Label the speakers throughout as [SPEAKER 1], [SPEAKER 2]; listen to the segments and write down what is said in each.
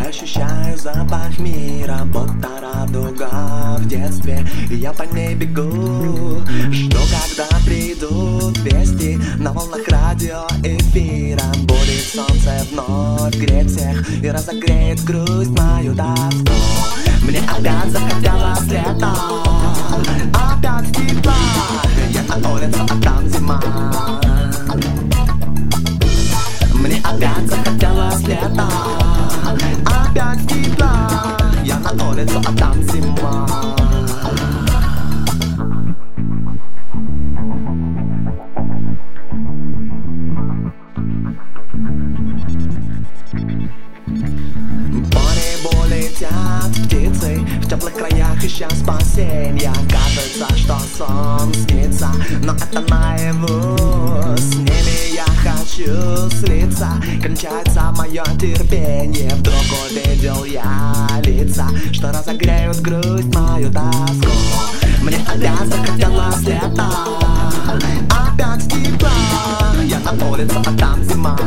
[SPEAKER 1] Ощущаю запах мира, будто радуга в детстве. И я по ней бегу, жду, когда придут вести. На волнах радиоэфира будет солнце вновь греть всех и разогреет грусть мою тоску. Мне опять захотелось лета, опять тепла. Я на улице, а там зима. Мне опять захотелось лета, опять тепла. Я на улице, а там зима. По небу летят птицы, в теплых краях ища спасенья. Кажется, что сон снится, но это наяву. С ними я хочу слиться, кончается мое терпение. Вдруг увидел я лица, что разогреют грусть мою тоску. Мне опять захотелось лета, опять тепла. Я на улице, а там зима.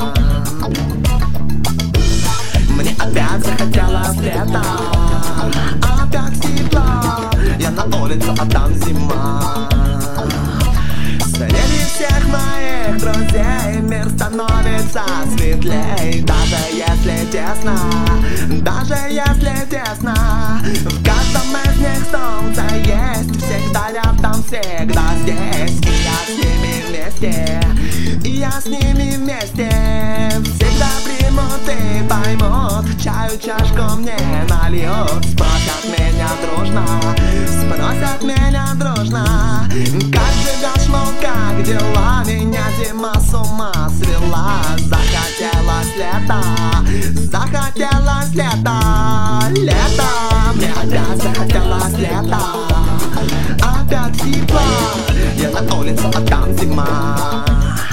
[SPEAKER 1] Мне опять захотелось лета, опять тепла. Я на улице, а там зима. Среди всех моих друзей мир становится светлей. Даже если тесно, даже если тесно, в каждом из них солнце есть. Всегда рядом, всегда здесь. И я с ними вместе, и я с ними вместе. Всегда примут и поймут, чаю чашку мне нальют. Спросят меня дружно, спросят меня дружно: как живешь, мол, как дела? Меня зима с ума свела. Захотелось лето, захотелось лето, лето. Мне опять захотелось лето, опять тепло. Я на улице, а там зима.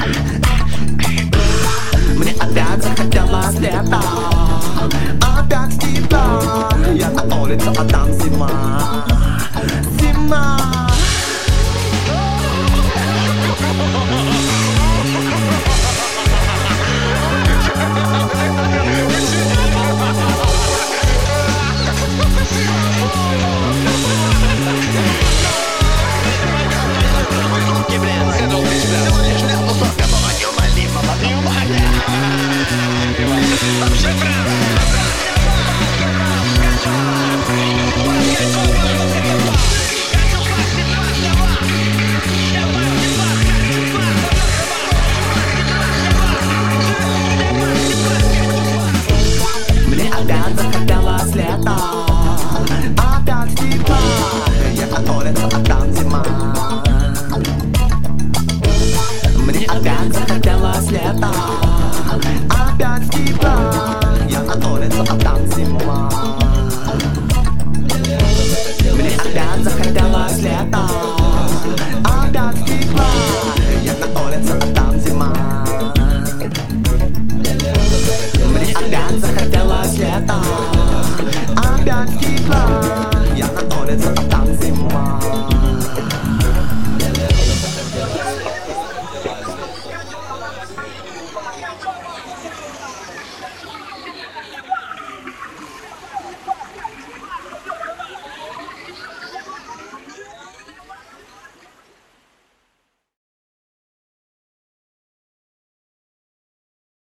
[SPEAKER 1] Мне опять захотелось лето, опять тепло. Я на улице, а там